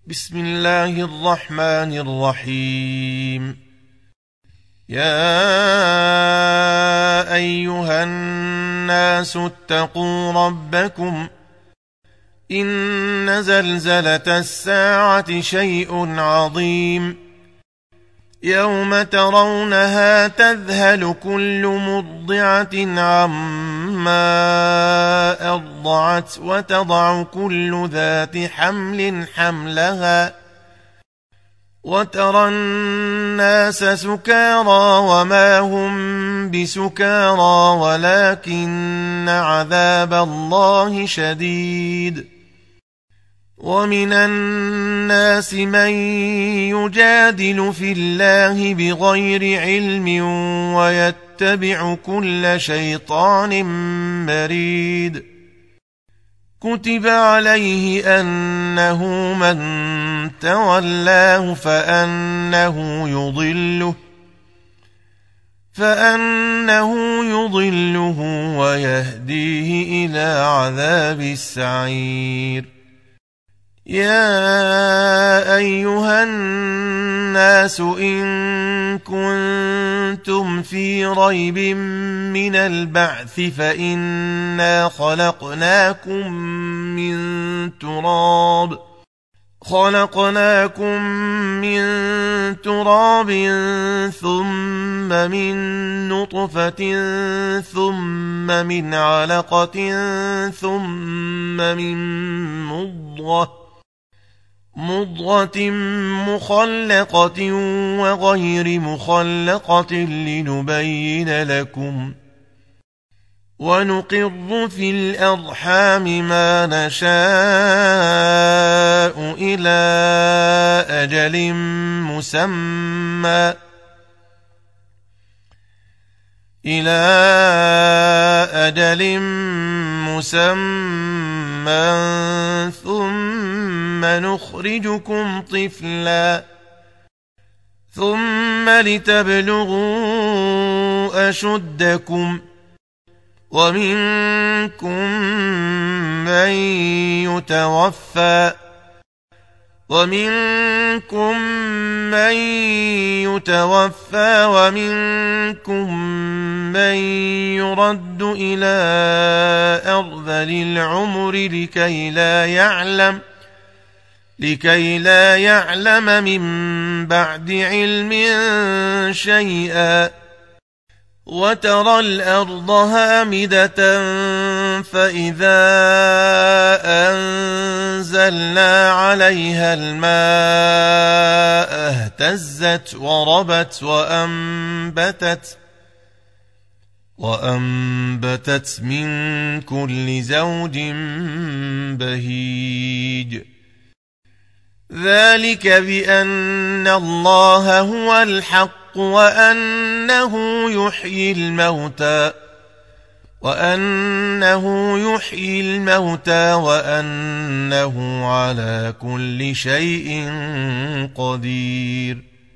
بسم الله الرحمن الرحيم. يا أيها الناس اتقوا ربكم إن زلزلة الساعة شيء عظيم يوم ترونها تذهل كل مرضعة عما أرضعت وتضع كل ذات حمل حملها وترى الناس سكارى وما هم بسكارى ولكن عذاب الله شديد. ومن الناس من يجادل في الله بغير علم ويتبع كل شيطان مريد. كتب عليه أنه من تولاه فأنه يضله ويهديه إلى عذاب السعير. يا أيها الناس إن كنتم في ريب من البعث فإنا خلقناكم من تراب ثم من نطفة ثم من علقة ثم من مضغة مخلقة وغير مخلقة لنبين لكم. ونقر في الأرحام ما نشاء إلى أجل مسمى ثم نخرجكم طفلا ثم لتبلغوا أشدكم ومنكم من يتوفى ومنكم من يرد إلى أرذل العمر لكي لا يعلم من بعد علم شيئا. وترى الأرض هامدة فإذا أنزلنا عليها الماء اهتزت وربت وأنبتت من كل زوج بهيج. ذلك بأن الله هو الحق وأنه يحيي الموتى وأنه على كل شيء قدير.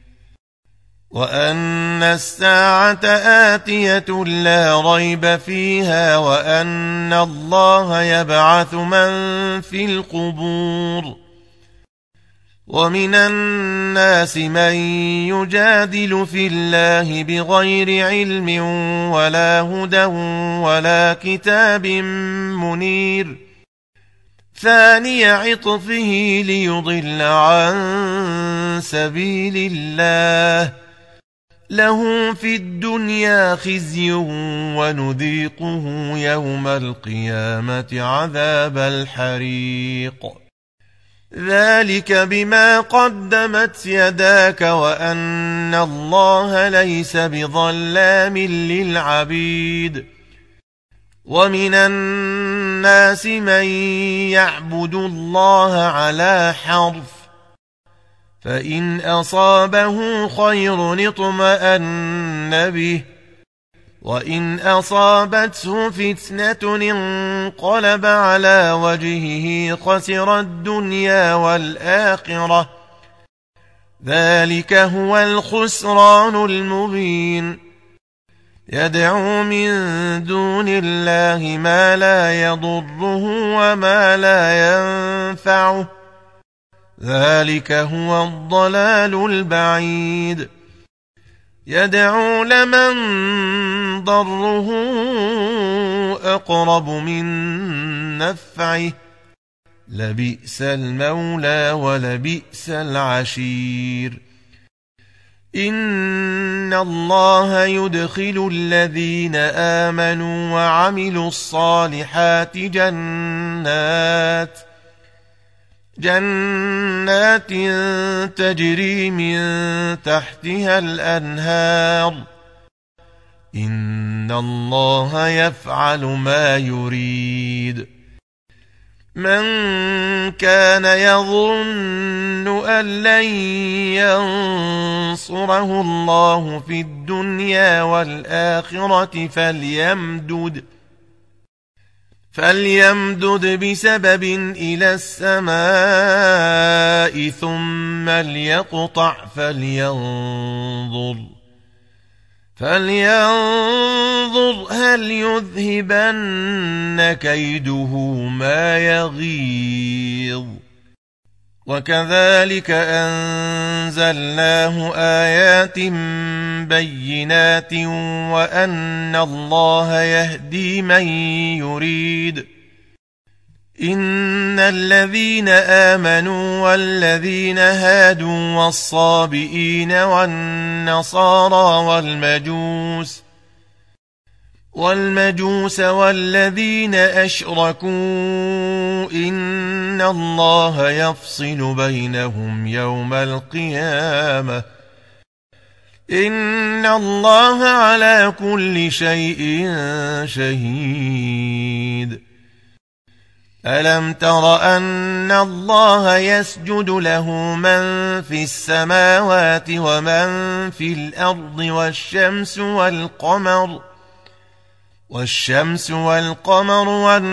وأن الساعة آتية لا ريب فيها وأن الله يبعث من في القبور. ومن الناس من يجادل في الله بغير علم ولا هدى ولا كتاب منير. ثاني عطفه ليضل عن سبيل الله له في الدنيا خزي ونذيقه يوم القيامة عذاب الحريق. ذلك بما قدمت يداك وأن الله ليس بظلام للعبيد. ومن الناس من يعبد الله على حرف فإن أصابه خير اطمأن به وإن أصابته فتنة انقلب على وجهه خسر الدنيا والآخرة. ذلك هو الخسران المبين. يدعو من دون الله ما لا يضره وما لا ينفعه ذلك هو الضلال البعيد يدعو لمن ضره أقرب من نفعه لبئس المولى ولبئس العشير إن الله يدخل الذين آمنوا وعملوا الصالحات جنات تجري من تحتها الأنهار إن الله يفعل ما يريد من كان يظن أن لن ينصره الله في الدنيا والآخرة فليمدد بسبب إلى السماء ثم ليقطع فلينظر هل يذهبن كيده ما يغيظ وكذلك أنزلناه آيات بينات وأن الله يهدي من يريد إن الذين آمنوا والذين هادوا والصابئين والنصارى والمجوس والذين أشركوا إن الله يفصل بينهم يوم القيامة إن الله على كل شيء شهيد ألم تر أن الله يسجد له من في السماوات ومن في الأرض والشمس والقمر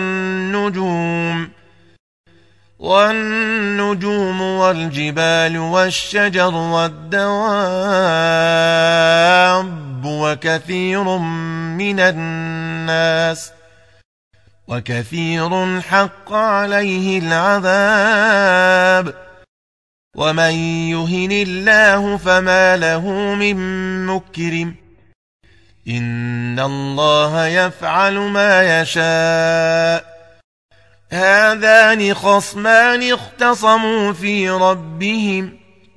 والنجوم والجبال والشجر والدواب وكثير حق عليه العذاب ومن يهن الله فما له من مكرم إن الله يفعل ما يشاء هذان خصمان اختصموا في ربهم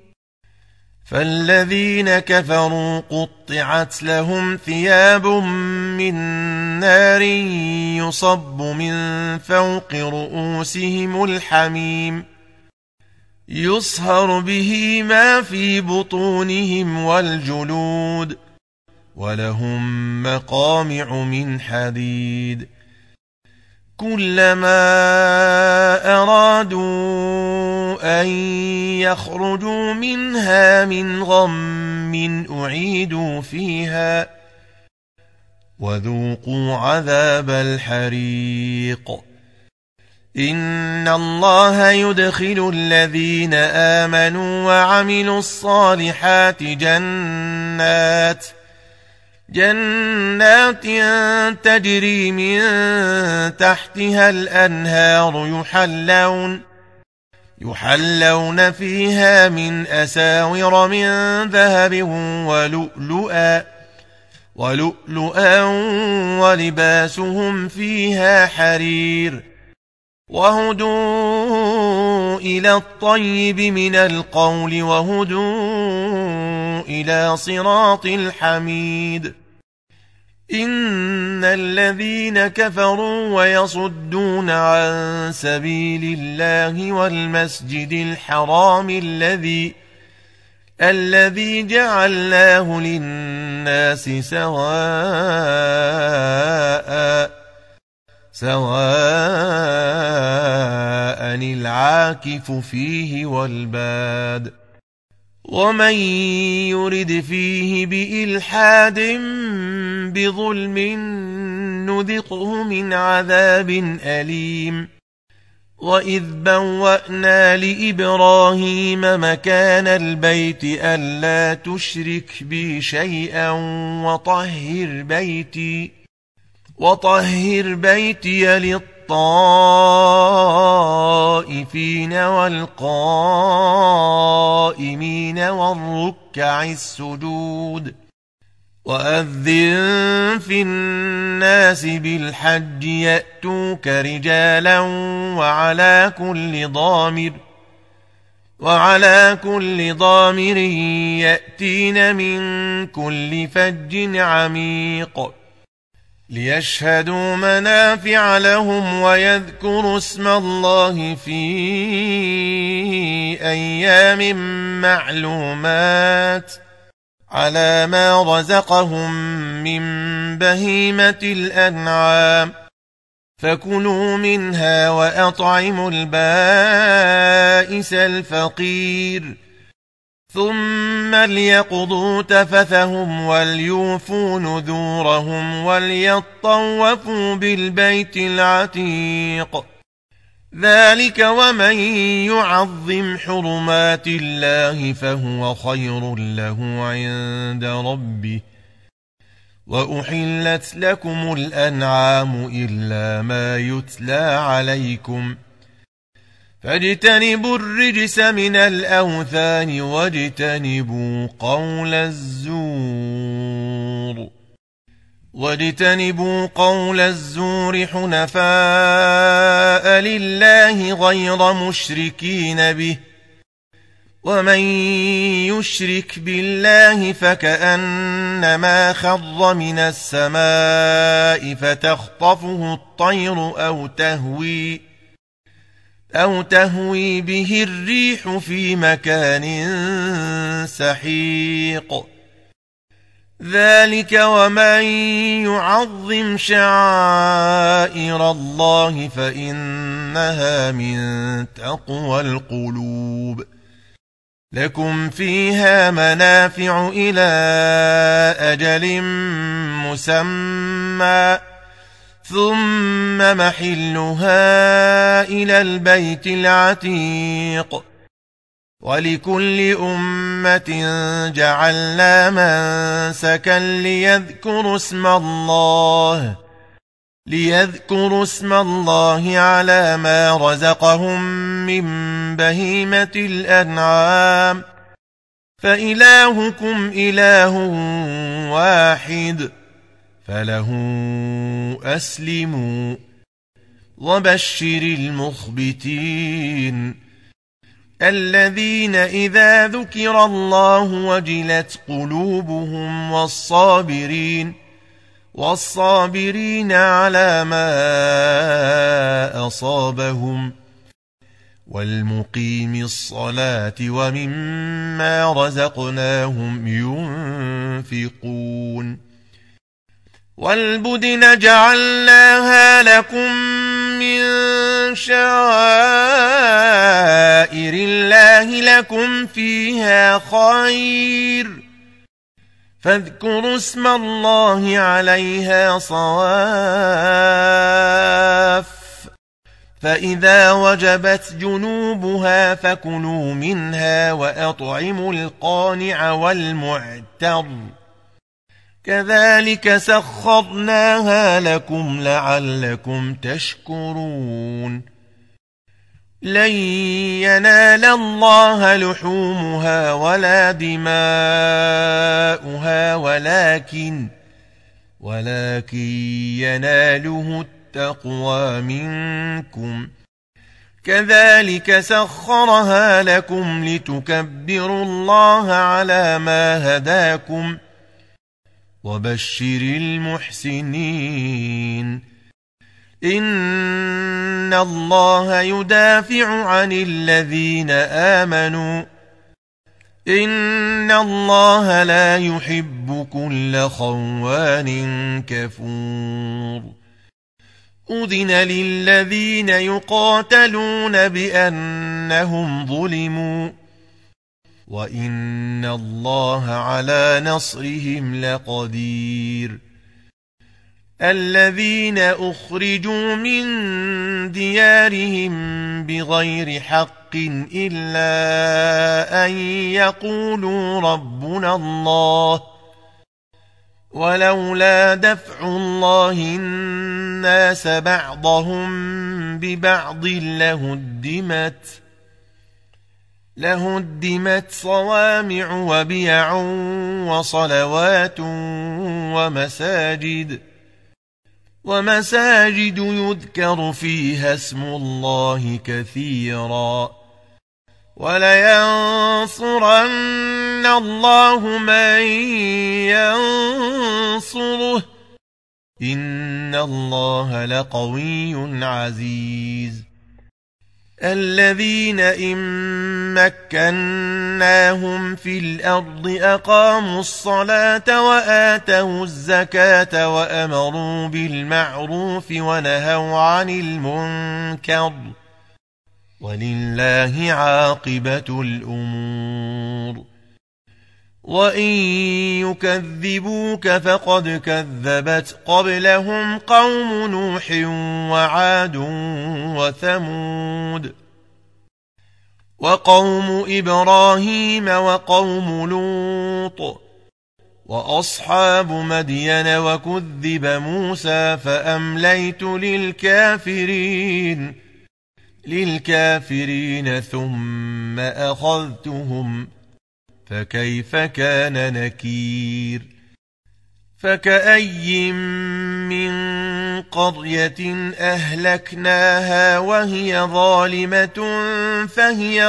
فالذين كفروا قطعت لهم ثياب من نار يصب من فوق رؤوسهم الحميم يصهر به ما في بطونهم والجلود ولهم مقامع من حديد كلما أرادوا أن يخرجوا منها من غم أعيدوا فيها وذوقوا عذاب الحريق إن الله يدخل الذين آمنوا وعملوا الصالحات جنات تجري من تحتها الأنهار يحلون فيها من أساور من ذهب ولؤلؤا ولباسهم فيها حرير وهدوا إلى الطيب من القول وهدوا إلى صراط الحميد إن الذين كفروا ويصدون عن سبيل الله والمسجد الحرام الذي جعلناه للناس سواء العاكف فيه والباد ومن يرد فيه بإلحاد بظلم نذقه من عذاب أليم وإذ بوأنا لإبراهيم مكان البيت ألا تشرك بي شيئا وطهر بيتي الطائفين والقائمين والركع السجود وأذن في الناس بالحج يأتوك رجالا وعلى كل ضامر يأتين من كل فج عميق ليشهدوا منافع لهم ويذكروا اسم الله في أيام معلومات على ما رزقهم من بهيمة الأنعام فكلوا منها وأطعموا البائس الفقير ثم ليقضوا تفثهم وليوفوا نذورهم وليطوفوا بالبيت العتيق ذلك ومن يعظم حرمات الله فهو خير له عند ربه وأحلت لكم الأنعام إلا ما يتلى عليكم فاجتنبوا الرجس من الأوثان واجتنبوا قول الزور حنفاء لله غير مشركين به ومن يشرك بالله فكأنما خر من السماء فتخطفه الطير أو تهوي به الريح في مكان سحيق ذلك ومن يعظم شعائر الله فإنها من تقوى القلوب لكم فيها منافع إلى أجل مسمى ثم محلها إلى البيت العتيق ولكل أمة جعلنا منسكا ليذكروا اسم الله على ما رزقهم من بهيمة الأنعام فإلهكم إله واحد فله أسلموا وبشر المخبتين الذين إذا ذكر الله وجلت قلوبهم والصابرين على ما أصابهم والمقيم الصلاة ومما رزقناهم ينفقون والبدن جعلناها لكم من شعائر الله لكم فيها خير فاذكروا اسم الله عليها صواف فإذا وجبت جنوبها فكلوا منها وأطعموا القانع والمعتر كذلك سخرناها لكم لعلكم تشكرون لن ينال الله لحومها ولا دماؤها ولكن يناله التقوى منكم كذلك سخرها لكم لتكبروا الله على ما هداكم وبشر المحسنين إن الله يدافع عن الذين آمنوا إن الله لا يحب كل خوان كفور أذن للذين يقاتلون بأنهم ظلموا وإن الله على نصرهم لقدير الذين أخرجوا من ديارهم بغير حق إلا أن يقولوا ربنا الله ولولا دفع الله الناس بعضهم ببعض لهدمت صوامع وبيع وصلوات ومساجد يذكر فيها اسم الله كثيرا ولينصرن الله من ينصره إن الله لقوي عزيز الذين إن مكناهم في الأرض أقاموا الصلاة وآتوا الزكاة وأمروا بالمعروف ونهوا عن المنكر ولله عاقبة الأمور وإن يكذبوك فقد كذبت قبلهم قوم نوح وعاد وثمود وقوم إبراهيم وقوم لوط وأصحاب مدين وكذب موسى فأمليت للكافرين ثم أخذتهم فكيف كان نكير فكأي من قرية أهلكناها وهي ظالمة فهي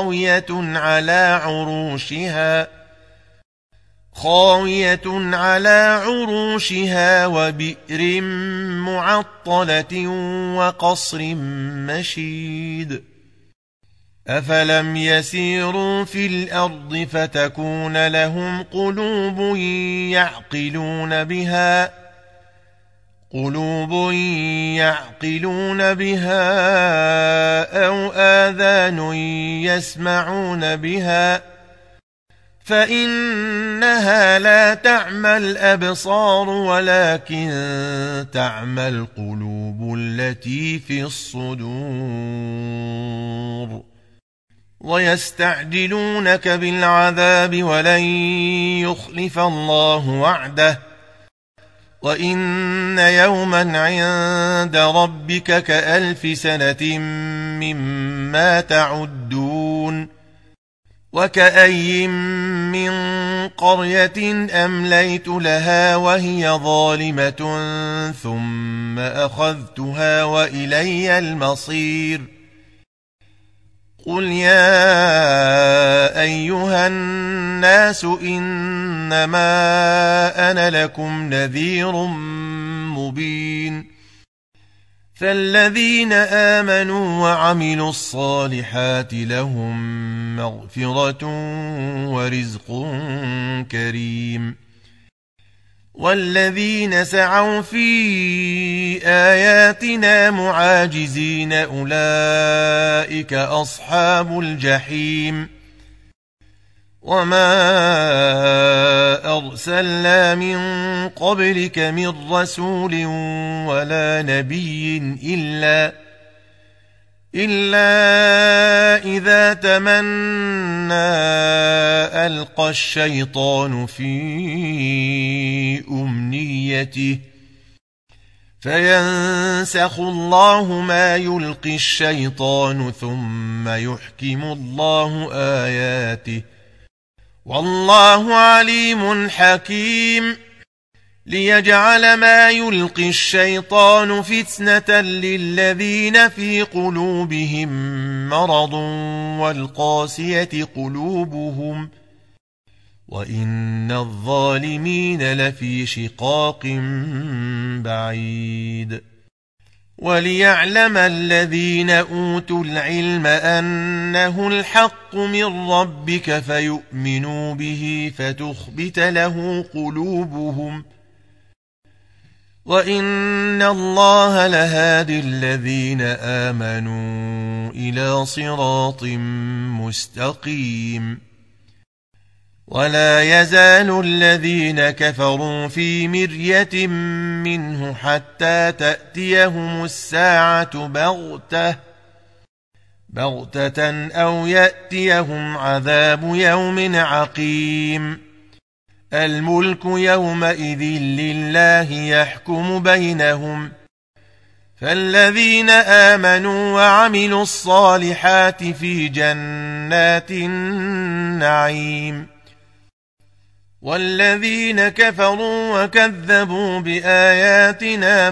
خاوية على عروشها وبئر معطلة وقصر مشيد أفلم يسيروا في الأرض فتكون لهم قلوب يعقلون بها أو آذان يسمعون بها فإنها لا تعمى الأبصار ولكن تعمى القلوب التي في الصدور ويستعجلونك بالعذاب ولن يخلف الله وعده وإن يوما عند ربك كألف سنة مما تعدون وكأي من قرية أمليت لها وهي ظالمة ثم أخذتها وإلي المصير قل يا أيها الناس إنما أنا لكم نذير مبين فالذين آمنوا وعملوا الصالحات لهم مغفرة ورزق كريم والذين سعوا في آياتنا معاجزين أولئك أصحاب الجحيم وما أرسلنا من قبلك من رسول ولا نبي إلا إذا تمنى ألقى الشيطان في أمنيته فينسخ الله ما يلقي الشيطان ثم يحكم الله آياته والله عليم حكيم ليجعل ما يلقي الشيطان فتنة للذين في قلوبهم مرض والقاسية قلوبهم وإن الظالمين لفي شقاق بعيد وليعلم الذين أوتوا العلم أنه الحق من ربك فيؤمنوا به فتخبت له قلوبهم وإن الله لهادي الذين آمنوا إلى صراط مستقيم ولا يزال الذين كفروا في مرية منه حتى تأتيهم الساعة بغتة أو يأتيهم عذاب يوم عقيم الملك يومئذ لله يحكم بينهم فالذين آمنوا وعملوا الصالحات في جنات النعيم والذين كفروا وكذبوا بآياتنا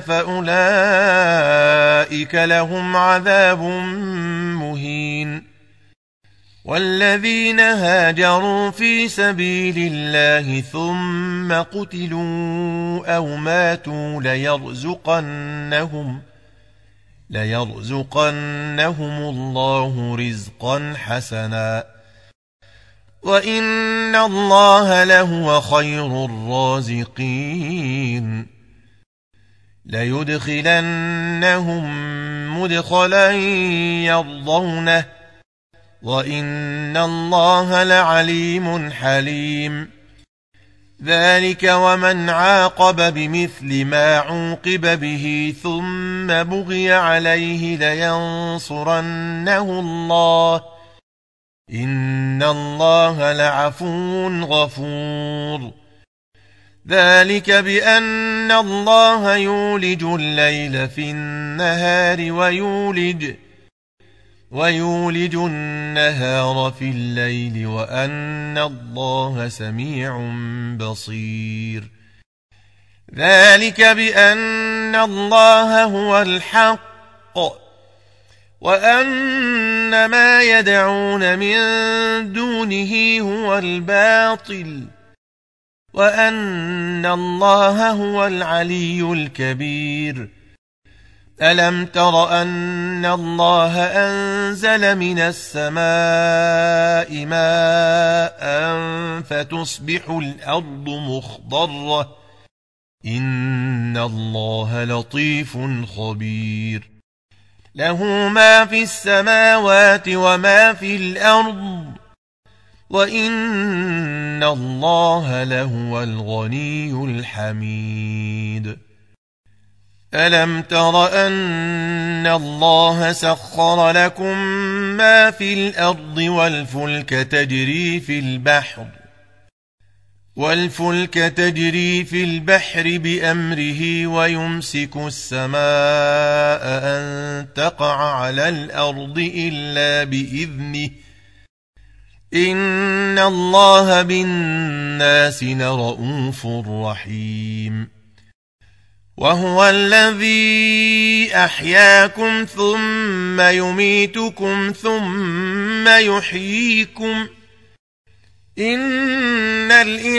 فأولئك لهم عذاب مهين والذين هاجروا في سبيل الله ثم قتلوا أو ماتوا ليرزقنهم الله رزقا حسنا وإن الله لهو خير الرازقين ليدخلنهم مدخلا يرضونه وإن الله لعليم حليم ذلك ومن عاقب بمثل ما عوقب به ثم بغي عليه لينصرنه الله إن الله لعفو غفور ذلك بأن الله يولج الليل في النهار ويولج النهار في الليل وأن الله سميع بصير ذلك بأن الله هو الحق وأن ما يدعون من دونه هو الباطل وأن الله هو العلي الكبير ألم تر أن الله أنزل من السماء ماء فتصبح الأرض مخضرة إن الله لطيف خبير له ما في السماوات وما في الأرض وإن الله لهو الغني الحميد ألم تر أن الله سخر لكم ما في الأرض والفلك تجري في البحر بأمره ويمسك السماء أن تقع على الأرض إلا بإذنه إن الله بالناس لرءوف رحيم وهو الذي أحياكم ثم يميتكم ثم يحييكم إن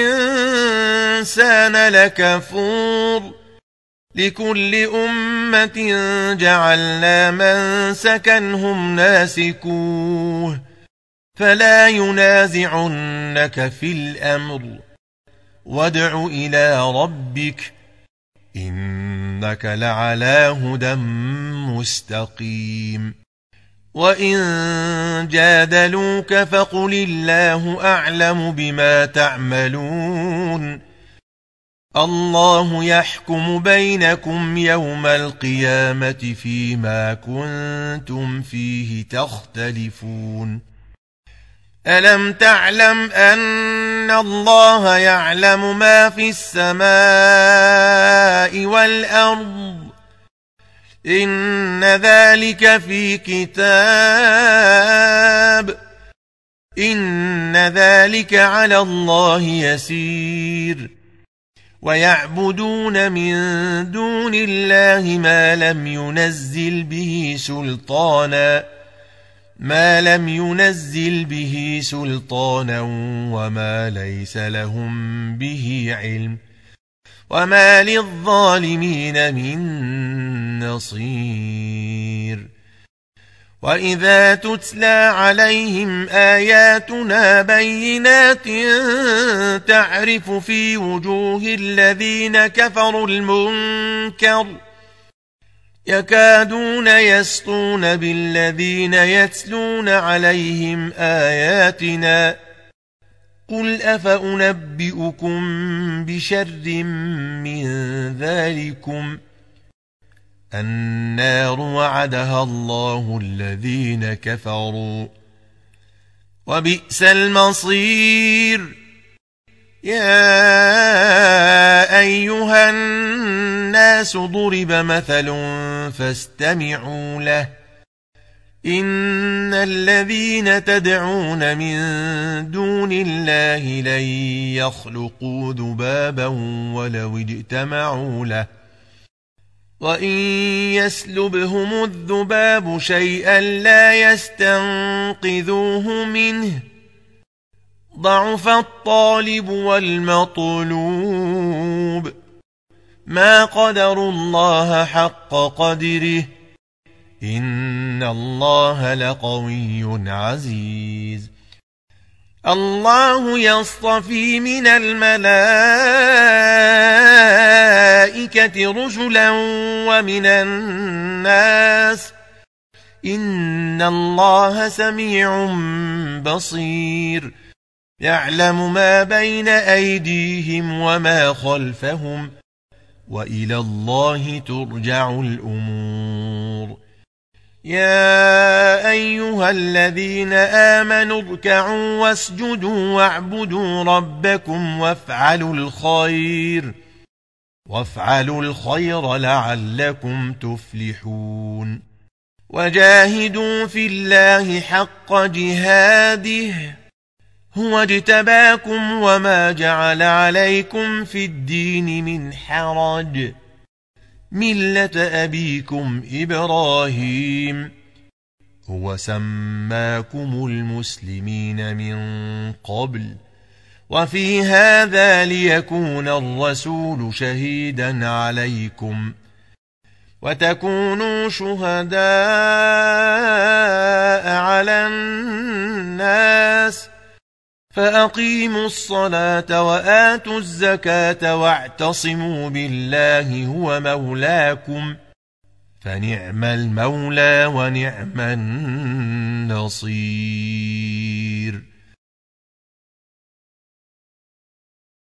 الإنسان لكفور لكل أمة جعلنا منسكا هم ناسكوه فلا ينازعنك في الأمر وادع إلى ربك إنك لعلى هدى مستقيم وإن جادلوك فقل الله أعلم بما تعملون الله يحكم بينكم يوم القيامة فيما كنتم فيه تختلفون ألم تعلم أن الله يعلم ما في السماء والأرض إن ذلك في كتاب إن ذلك على الله يسير ويعبدون من دون الله ما لم ينزل به سلطانا وما ليس لهم به علم وما للظالمين من نصير وإذا تتلى عليهم آياتنا بينات تعرف في وجوه الذين كفروا المنكر يكادون يسطون بالذين يتلون عليهم آياتنا قل أفأنبئكم بشر من ذلكم النار وعدها الله الذين كفروا وبئس المصير يا أيها الناس ضرب مثل فاستمعوا له إن الذين تدعون من دون الله لن يخلقوا ذبابا ولو اجتمعوا له وإن يسلبهم الذباب شيئا لا يستنقذوه منه ضعف الطالب والمطلوب ما قدروا الله حق قدره إن الله لقوي عزيز الله يصطفي من الملائكة رسلا ومن الناس إن الله سميع بصير يعلم ما بين أيديهم وما خلفهم وإلى الله ترجع الأمور يا أيها الذين آمنوا اركعوا واسجدوا واعبدوا ربكم وافعلوا الخير لعلكم تفلحون وجاهدوا في الله حق جهاده هو اجتباكم وما جعل عليكم في الدين من حرج ملة أبيكم إبراهيم هو سماكم المسلمين من قبل وفي هذا ليكون الرسول شهيدا عليكم وتكونوا شهداء على الناس فأقيموا الصلاة وآتوا الزكاة واعتصموا بالله هو مولاكم فنعم المولى ونعم النصير